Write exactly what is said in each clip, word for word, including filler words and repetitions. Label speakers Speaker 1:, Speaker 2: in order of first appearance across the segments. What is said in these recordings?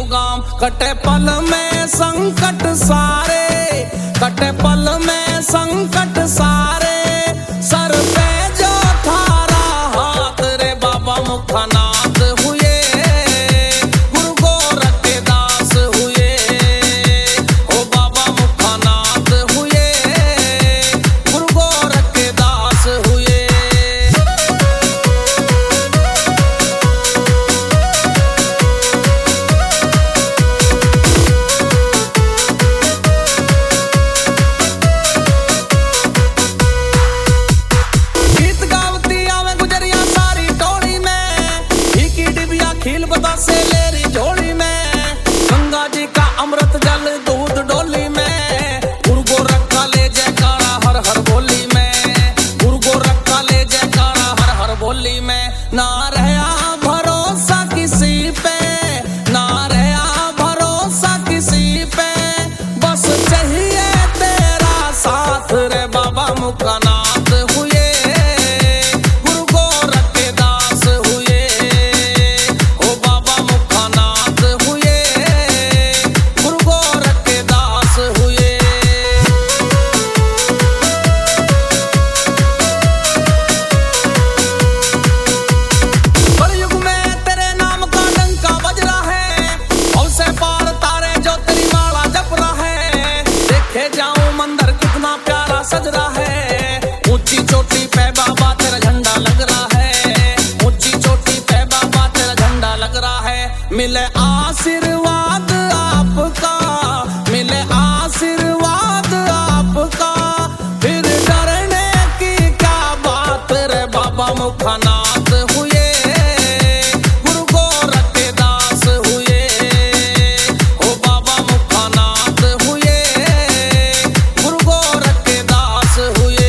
Speaker 1: लुगाम। कटे पल में संकट सारे, कटे पल में संकट सारे, सर पे जो थारा हाथ रे बाबा मुखानाथ हुए, गुरु गोरख के दास हुए, ओ बाबा मुखानाथ हुए, गुरु गोरख के दास हुए। खील बतासे लेरी झोली में, गंगा जी का अमृत जल दूध डोली में, गुरु गोरख का ले जयकारा हर हर बोली में, गुरु गोरख का ले जयकारा हर हर बोली में। ना रहा भरोसा किसी पे, ना रहा भरोसा किसी पे, बस चाहिए तेरा साथ रे बाबा मुखानाथ हुए, गुरु गोरख के दास हुए, सज रहा है। ऊंची चोटी पे बाबा तेरा झंडा लग रहा है, ऊंची चोटी पे बाबा तेरा झंडा लग रहा है। मिले आशीर्वाद आपका, मिले आशीर्वाद आपका, फिर डरने की क्या बात रे बाबा मुखानाथ हुए, गुरु गोरख के दास हुए, ओ बाबा मुखानाथ हुए, गुरु गोरख के दास हुए।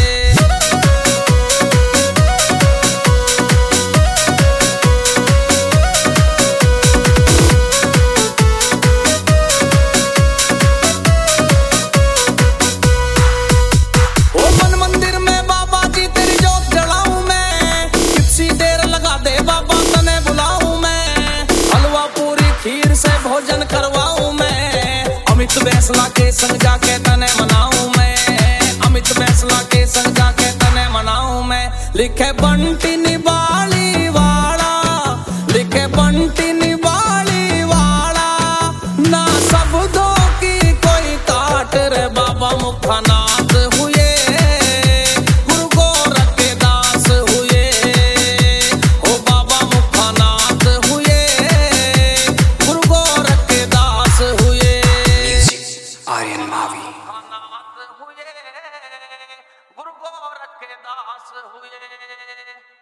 Speaker 1: ओ मन मंदिर में बाबा जी तेरी जोत जलाऊं मैं, किसी देर लगा दे बाबा तने बुलाऊं मैं, हलवा पूरी खीर से भोजन करवाऊं मैं, अमित बैसला के संग जाके तने मनाऊं मैं, अमित बैसला के संग जाके तने मनाऊं मैं। लिखे बंटी निबाली वाला, लिखे बंटी निबाली वाला, ना शब्दों की कोई काट रे बाबा मुखानाथ हुए, गुरु गोरख के दास हुए, ओ बाबा मुखानाथ हुए, गुरु गोरख के दास हुए।
Speaker 2: आर्यन मावी
Speaker 1: हुए, गुरु गोरख के दास हुए।